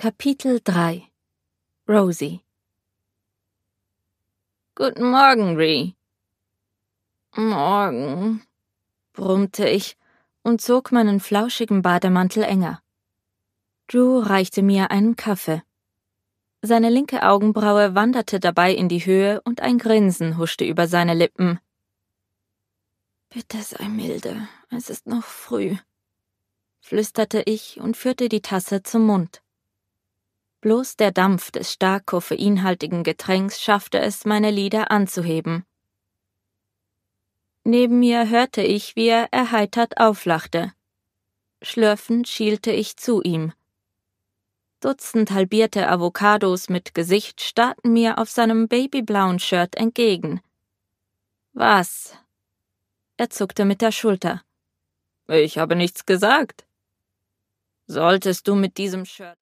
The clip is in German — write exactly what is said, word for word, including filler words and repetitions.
Kapitel drei. Rosie. »Guten Morgen, Ree.« »Morgen«, brummte ich und zog meinen flauschigen Bademantel enger. Drew reichte mir einen Kaffee. Seine linke Augenbraue wanderte dabei in die Höhe und ein Grinsen huschte über seine Lippen. »Bitte sei milde, es ist noch früh«, flüsterte ich und führte die Tasse zum Mund. Bloß der Dampf des stark koffeinhaltigen Getränks schaffte es, meine Lider anzuheben. Neben mir hörte ich, wie er erheitert auflachte. Schlürfend schielte ich zu ihm. Dutzend halbierte Avocados mit Gesicht starrten mir auf seinem babyblauen Shirt entgegen. »Was?« Er zuckte mit der Schulter. »Ich habe nichts gesagt.« »Solltest du mit diesem Shirt